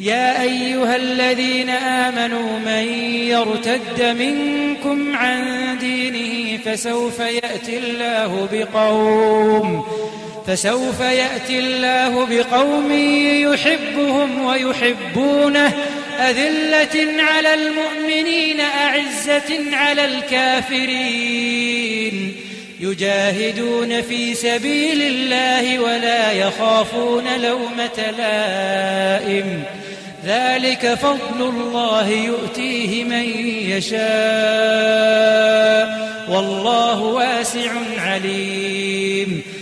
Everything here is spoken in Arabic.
يا أيها الذين آمنوا من يرتد منكم عن دينه فسوف يأتي الله بقوم يحبهم ويحبونه أذلة على المؤمنين أعزة على الكافرين يجاهدون في سبيل الله ولا يخافون لومة لائم ذلك فضل الله يؤتيه من يشاء والله واسع عليم